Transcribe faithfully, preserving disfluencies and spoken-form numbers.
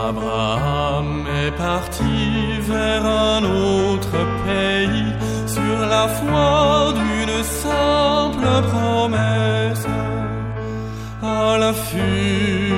Abraham est parti vers un autre pays sur la foi d'une simple promesse. À l'affût